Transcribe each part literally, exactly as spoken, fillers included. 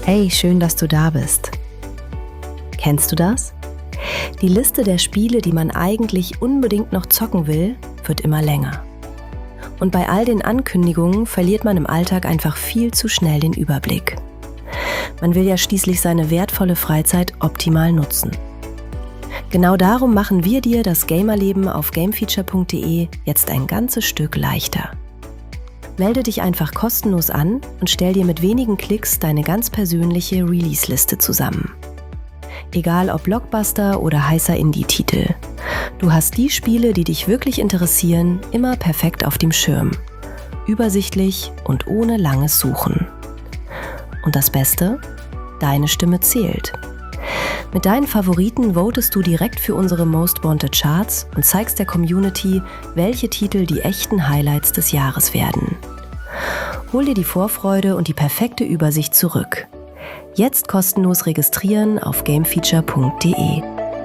Hey, schön, dass du da bist. Kennst du das? Die Liste der Spiele, die man eigentlich unbedingt noch zocken will, wird immer länger. Und bei all den Ankündigungen verliert man im Alltag einfach viel zu schnell den Überblick. Man will ja schließlich seine wertvolle Freizeit optimal nutzen. Genau darum machen wir dir das Gamerleben auf gamefeature punkt de jetzt ein ganzes Stück leichter. Melde dich einfach kostenlos an und stell dir mit wenigen Klicks deine ganz persönliche Release-Liste zusammen. Egal ob Blockbuster oder heißer Indie-Titel. Du hast die Spiele, die dich wirklich interessieren, immer perfekt auf dem Schirm. Übersichtlich und ohne langes Suchen. Und das Beste? Deine Stimme zählt. Mit deinen Favoriten votest du direkt für unsere Most Wanted Charts und zeigst der Community, welche Titel die echten Highlights des Jahres werden. Hol dir die Vorfreude und die perfekte Übersicht zurück. Jetzt kostenlos registrieren auf gamefeature punkt de.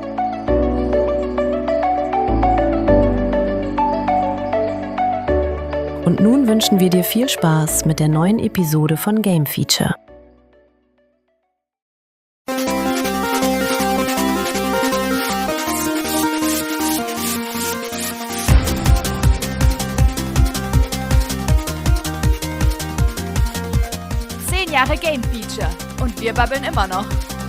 Und nun wünschen wir dir viel Spaß mit der neuen Episode von Game Feature. Jahre Game Feature und wir babbeln immer noch.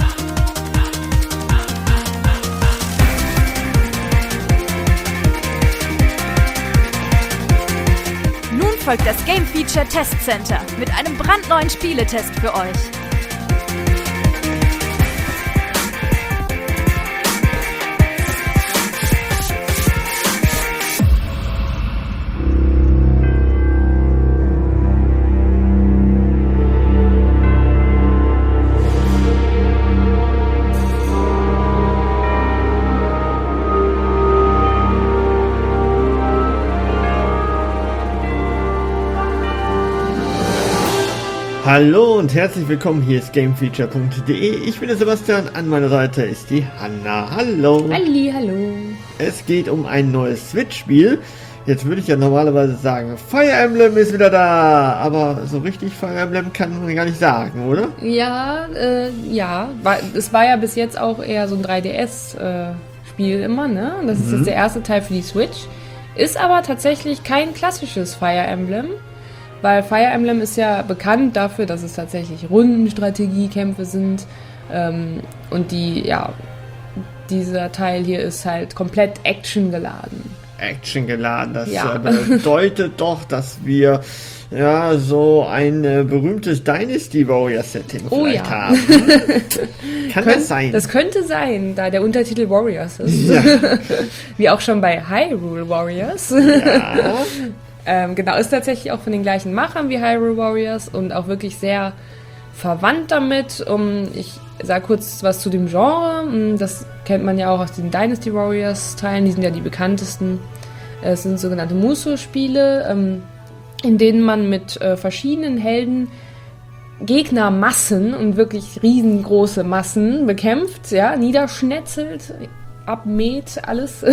Nun folgt das Game Feature Test Center mit einem brandneuen Spieletest für euch. Hallo und herzlich willkommen, hier ist gamefeature punkt de. Ich bin der Sebastian, an meiner Seite ist die Hanna. Hallo. Halli, hallo. Es geht um ein neues Switch-Spiel. Jetzt würde ich ja normalerweise sagen, Fire Emblem ist wieder da, aber so richtig Fire Emblem kann man gar nicht sagen, oder? Ja, äh, ja, war, es war ja bis jetzt auch eher so ein drei D S-Spiel äh, immer, ne? Das ist mhm. jetzt der erste Teil für die Switch. Ist aber tatsächlich kein klassisches Fire Emblem. Weil Fire Emblem ist ja bekannt dafür, dass es tatsächlich Rundenstrategiekämpfe sind. Ähm, und die, ja, dieser Teil hier ist halt komplett Action geladen. Action geladen, das ja. bedeutet doch, dass wir ja so ein äh, berühmtes Dynasty Warrior Setting oh, vielleicht ja. haben. Kann Könnt, das sein? Das könnte sein, da der Untertitel Warriors ist. Ja. Wie auch schon bei Hyrule Warriors. Ja. Ähm, genau, ist tatsächlich auch von den gleichen Machern wie Hyrule Warriors und auch wirklich sehr verwandt damit. Um, ich sage kurz was zu dem Genre. Das kennt man ja auch aus den Dynasty Warriors Teilen, die sind ja die bekanntesten. Es sind sogenannte Musou-Spiele, ähm, in denen man mit äh, verschiedenen Helden Gegnermassen und wirklich riesengroße Massen bekämpft, ja, niederschnetzelt, abmäht, alles.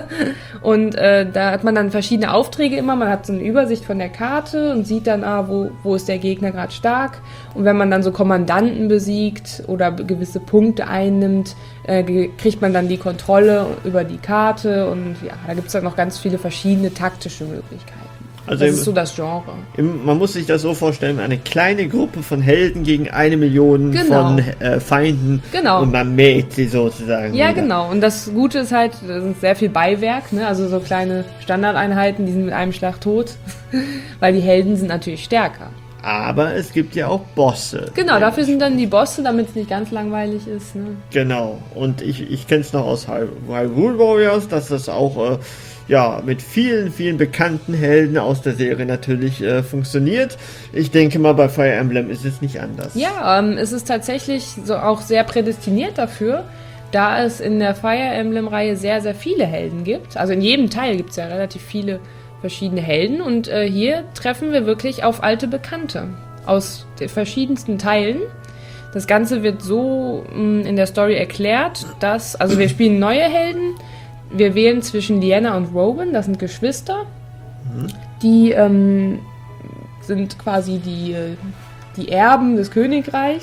Und äh, da hat man dann verschiedene Aufträge immer. Man hat so eine Übersicht von der Karte und sieht dann, ah, wo, wo ist der Gegner gerade stark. Und wenn man dann so Kommandanten besiegt oder gewisse Punkte einnimmt, äh, kriegt man dann die Kontrolle über die Karte. Und ja, da gibt es dann noch ganz viele verschiedene taktische Möglichkeiten. Also das im, ist so das Genre. Im, man muss sich das so vorstellen, eine kleine Gruppe von Helden gegen eine Million genau. von äh, Feinden genau. und man mäht sie sozusagen. Ja, wieder. genau. Und das Gute ist halt, da sind sehr viel Beiwerk, ne? Also so kleine Standardeinheiten, die sind mit einem Schlag tot, weil die Helden sind natürlich stärker. Aber es gibt ja auch Bosse. Genau, dafür sind dann die Bosse, damit es nicht ganz langweilig ist. Ne? Genau. Und ich, ich kenne es noch aus Hyrule Warriors, dass das auch... Äh, ja, mit vielen, vielen bekannten Helden aus der Serie natürlich äh, funktioniert. Ich denke mal, bei Fire Emblem ist es nicht anders. Ja, ähm, es ist tatsächlich so auch sehr prädestiniert dafür, da es in der Fire Emblem-Reihe sehr, sehr viele Helden gibt. Also in jedem Teil gibt es ja relativ viele verschiedene Helden und äh, hier treffen wir wirklich auf alte Bekannte aus den verschiedensten Teilen. Das Ganze wird so mh, in der Story erklärt, dass, also wir spielen neue Helden. Wir wählen zwischen Liena und Rowan, das sind Geschwister. Mhm. Die ähm, sind quasi die, die Erben des Königreichs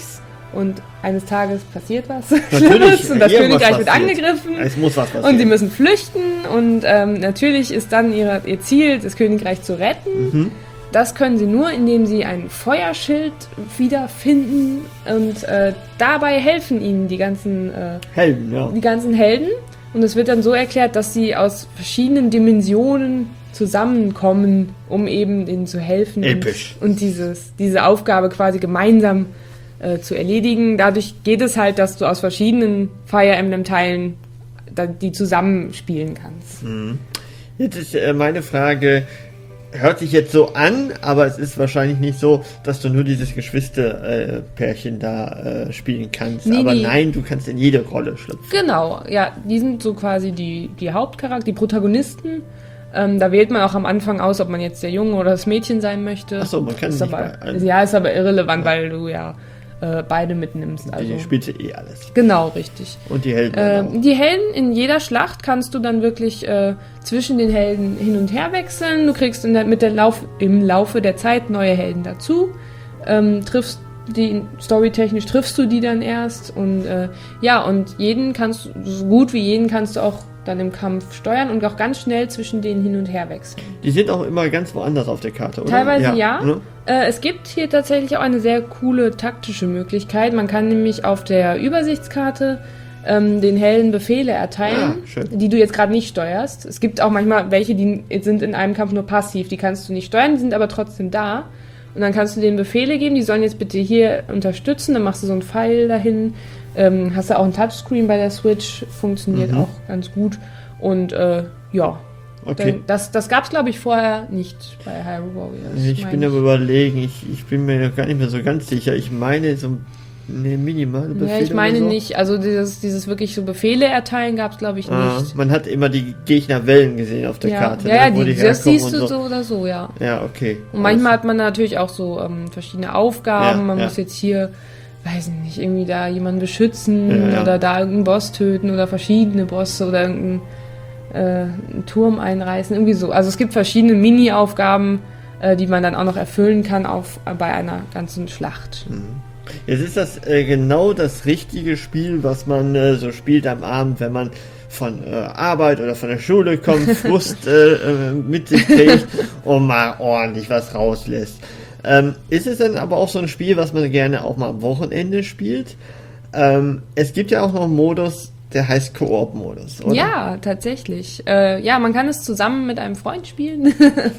und eines Tages passiert was Natürlich, Schlimmes und das irgendwas Königreich wird passiert. angegriffen Es muss was passieren. und sie müssen flüchten und ähm, natürlich ist dann ihre, ihr Ziel, das Königreich zu retten. Mhm. Das können sie nur, indem sie ein Feuerschild wiederfinden und äh, dabei helfen ihnen die ganzen, äh, Helden, ja. die ganzen Helden. Und es wird dann so erklärt, dass sie aus verschiedenen Dimensionen zusammenkommen, um eben ihnen zu helfen Episch. und, und dieses, diese Aufgabe quasi gemeinsam äh, zu erledigen. Dadurch geht es halt, dass du aus verschiedenen Fire Emblem Teilen da, die zusammenspielen kannst. Jetzt ist äh, meine Frage, hört sich jetzt so an, aber es ist wahrscheinlich nicht so, dass du nur dieses Geschwister-Pärchen da äh, spielen kannst. Nee, aber nee. nein, du kannst in jede Rolle schlüpfen. Genau, ja, die sind so quasi die, die Hauptcharakter, die Protagonisten. Ähm, da wählt man auch am Anfang aus, ob man jetzt der Junge oder das Mädchen sein möchte. Ach so, man kann ist nicht aber, bei allen. Ja, ist aber irrelevant, weil du ja äh, beide mitnimmst. Also, Die spielt eh alles. genau, richtig. Und die Helden auch. Ähm, die Helden in jeder Schlacht kannst du dann wirklich äh, zwischen den Helden hin und her wechseln. Du kriegst in der, mit der Lauf, im Laufe der Zeit neue Helden dazu. Ähm, triffst die, storytechnisch triffst du die dann erst. Und äh, ja, und jeden kannst du, so gut wie jeden kannst du auch dann im Kampf steuern und auch ganz schnell zwischen denen hin und her wechseln. Die sind auch immer ganz woanders auf der Karte, oder? Teilweise ja. Ne? Äh, es gibt hier tatsächlich auch eine sehr coole taktische Möglichkeit. Man kann nämlich auf der Übersichtskarte ähm, den Helden Befehle erteilen, Ah, schön. die du jetzt gerade nicht steuerst. Es gibt auch manchmal welche, die sind in einem Kampf nur passiv, die kannst du nicht steuern, die sind aber trotzdem da. Und dann kannst du denen Befehle geben, die sollen jetzt bitte hier unterstützen, dann machst du so einen Pfeil dahin. Ähm, hast du auch ein Touchscreen bei der Switch, funktioniert Mhm. auch ganz gut. Und äh, ja, Okay. das, das gab es, glaube ich, vorher nicht bei Hyrule Warriors. Ich meine bin aber überlegen, ich, ich bin mir noch gar nicht mehr so ganz sicher. Ich meine so eine minimale Befehle. Ja, ich meine oder so. nicht. Also dieses, dieses wirklich so Befehle erteilen gab es, glaube ich, Ah, nicht. man hat immer die Gegnerwellen gesehen auf der ja, Karte. ja, ja, ne, wo die, die das herkommen siehst und du so. so oder so, ja. Ja, okay. Und manchmal hat man natürlich auch so ähm, verschiedene Aufgaben. Ja, man ja. muss jetzt hier, weiß nicht, irgendwie da jemanden beschützen Ja, ja. oder da irgendeinen Boss töten oder verschiedene Bosse oder irgendeinen äh, einen Turm einreißen, irgendwie so. Also es gibt verschiedene Mini-Aufgaben, äh, die man dann auch noch erfüllen kann auf, bei einer ganzen Schlacht. Jetzt ist das äh, genau das richtige Spiel, was man äh, so spielt am Abend, wenn man von äh, Arbeit oder von der Schule kommt, Frust äh, äh, mit sich trägt und mal ordentlich was rauslässt. Ähm, ist es dann aber auch so ein Spiel, was man gerne auch mal am Wochenende spielt? Ähm, es gibt ja auch noch einen Modus, der heißt Koop-Modus, oder? Ja, tatsächlich. Äh, ja, man kann es zusammen mit einem Freund spielen.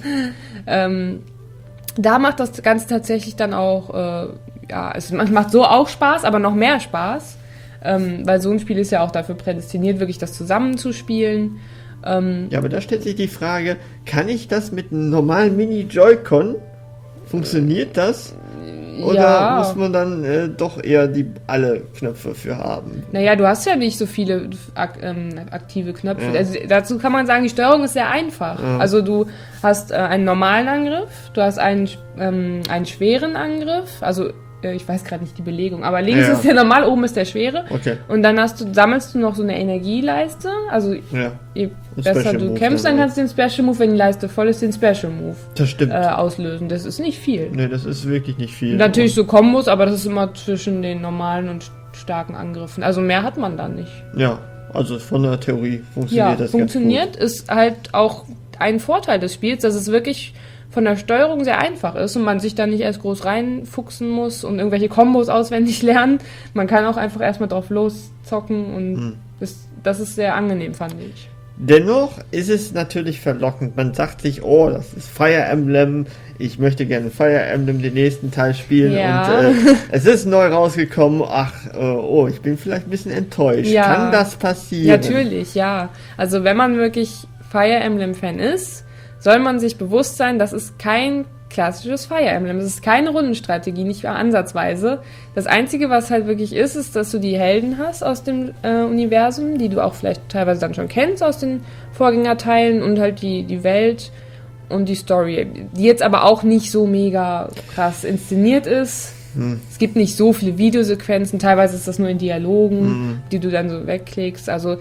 ähm, da macht das Ganze tatsächlich dann auch, äh, ja, es macht so auch Spaß, aber noch mehr Spaß. Ähm, weil so ein Spiel ist ja auch dafür prädestiniert, wirklich das zusammenzuspielen. Ähm, Ja, aber da stellt sich die Frage, kann ich das mit einem normalen Mini-Joy-Con? Funktioniert das? Oder ja. muss man dann äh, doch eher die alle Knöpfe für haben? Naja, du hast ja nicht so viele ak ähm, aktive Knöpfe. Ja. Also, dazu kann man sagen, die Steuerung ist sehr einfach. Ja. Also du hast äh, einen normalen Angriff, du hast einen, ähm, einen schweren Angriff, also äh, ich weiß gerade nicht die Belegung, aber links Ja. ist der normal, oben ist der schwere. Okay. Und dann hast du, sammelst du noch so eine Energieleiste. Also Ja, je Ein besser Special du Move kämpfst, dann dann auch. kannst du den Special Move, wenn die Leiste voll ist, den Special Move das stimmt. äh, auslösen. Das ist nicht viel. Nee, das ist wirklich nicht viel. Natürlich so Kombos, aber das ist immer zwischen den normalen und starken Angriffen. Also mehr hat man da nicht. Ja, also von der Theorie funktioniert Ja, das funktioniert, ist halt auch ein Vorteil des Spiels, dass es wirklich von der Steuerung sehr einfach ist und man sich da nicht erst groß reinfuchsen muss und irgendwelche Kombos auswendig lernen. Man kann auch einfach erstmal drauf loszocken und Hm. das, das ist sehr angenehm, fand ich. gut. Dennoch ist es natürlich verlockend. Man sagt sich, oh, das ist Fire Emblem, ich möchte gerne Fire Emblem den nächsten Teil spielen Ja. und äh, es ist neu rausgekommen. Ach, äh, oh, ich bin vielleicht ein bisschen enttäuscht. Ja. Kann das passieren? Natürlich, ja. Also wenn man wirklich Fire Emblem-Fan ist, soll man sich bewusst sein, das ist kein klassisches Fire Emblem. Es ist keine Rundenstrategie, nicht ansatzweise. Das Einzige, was halt wirklich ist, ist, dass du die Helden hast aus dem äh, Universum, die du auch vielleicht teilweise dann schon kennst aus den Vorgängerteilen und halt die, die Welt und die Story, die jetzt aber auch nicht so mega krass inszeniert ist. Hm. Es gibt nicht so viele Videosequenzen, teilweise ist das nur in Dialogen, Hm. die du dann so wegklickst. Also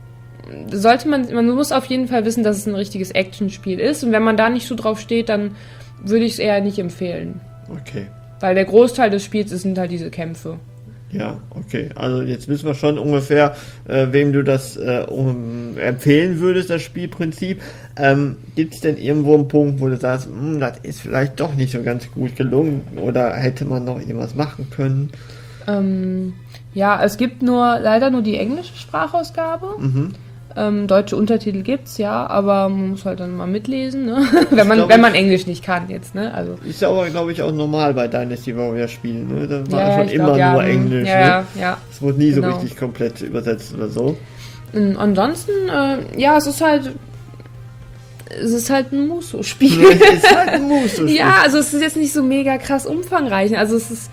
sollte man, man muss auf jeden Fall wissen, dass es ein richtiges Actionspiel ist. Und wenn man da nicht so drauf steht, dann würde ich es eher nicht empfehlen. Okay. Weil der Großteil des Spiels sind halt diese Kämpfe. Ja, okay. Also jetzt wissen wir schon ungefähr, äh, wem du das äh, um, empfehlen würdest, das Spielprinzip. Ähm, Gibt es denn irgendwo einen Punkt, wo du sagst, das ist vielleicht doch nicht so ganz gut gelungen oder hätte man noch irgendwas machen können? Ähm, ja, es gibt nur leider nur die englische Sprachausgabe. Mhm. Ähm, deutsche Untertitel gibt's, ja, aber man muss halt dann mal mitlesen, ne? wenn man glaub, wenn man Englisch nicht kann jetzt, ne? Also ist ja aber, glaube ich, auch normal bei Dynasty Warrior Spielen, ne? Da war ja, schon immer glaub, ja, nur hm, Englisch, ja, ne? ja, ja. Es wurde nie Genau. so richtig komplett übersetzt oder so. Und ansonsten, äh, ja, es ist halt es ist halt ein Muso-Spiel. Es ist halt ein Muso-Spiel. Ja, also es ist jetzt nicht so mega krass umfangreich. Also es ist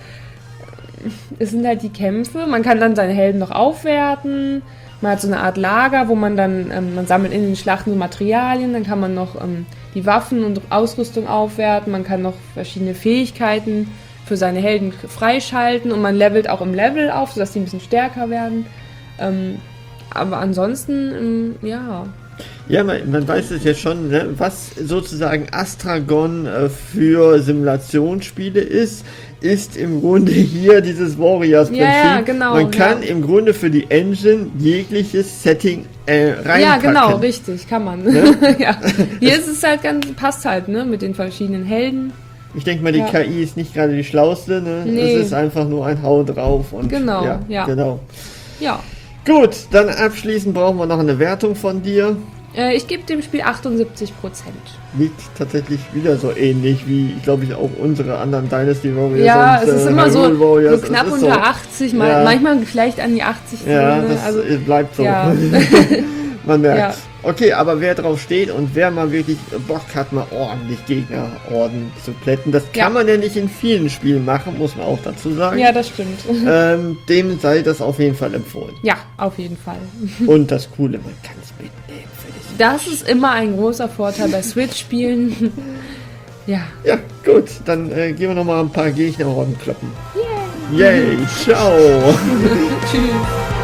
es sind halt die Kämpfe, man kann dann seine Helden noch aufwerten. Man hat so eine Art Lager, wo man dann, ähm, man sammelt in den Schlachten so Materialien, dann kann man noch ähm, die Waffen und Ausrüstung aufwerten, man kann noch verschiedene Fähigkeiten für seine Helden freischalten und man levelt auch im Level auf, sodass die ein bisschen stärker werden. Ähm, aber ansonsten, ähm, ja. Ja, man, man weiß es ja schon, ne, was sozusagen Astragon äh, für Simulationsspiele ist, ist im Grunde hier dieses Warriors-Prinzip. Ja, ja, genau, man kann ja. im Grunde für die Engine jegliches Setting äh, reinpacken. Ja, genau, richtig, kann man. Ne? Ja. Hier ist es halt ganz, passt halt, ne, mit den verschiedenen Helden. Ich denke mal, die Ja. K I ist nicht gerade die schlauste, ne? Nee. Es ist einfach nur ein Hau drauf und Genau, ja, ja. genau. Ja. Gut, dann abschließend brauchen wir noch eine Wertung von dir. Äh, ich gebe dem Spiel achtundsiebzig Prozent. Liegt tatsächlich wieder so ähnlich wie, ich glaube ich, auch unsere anderen Dynasty Warriors. Ja, und, es ist äh, immer so, Hyrule Warriors. so knapp Es ist unter so, achtzig, mal, Ja. manchmal vielleicht an die achtzig. Ja, ne? das also, bleibt so. ja. Man merkt. Ja. Okay, aber wer drauf steht und wer mal wirklich Bock hat, mal ordentlich Gegnerorden zu plätten, das kann Ja. man ja nicht in vielen Spielen machen, muss man auch dazu sagen. Ja, das stimmt. Ähm, dem sei das auf jeden Fall empfohlen. Ja, auf jeden Fall. Und das Coole, man kann es mitnehmen für das. Das ist immer ein großer Vorteil bei Switch-Spielen. Ja. Ja, gut, dann äh, gehen wir noch mal ein paar Gegnerorden kloppen. Yay! Yay, ciao! Tschüss.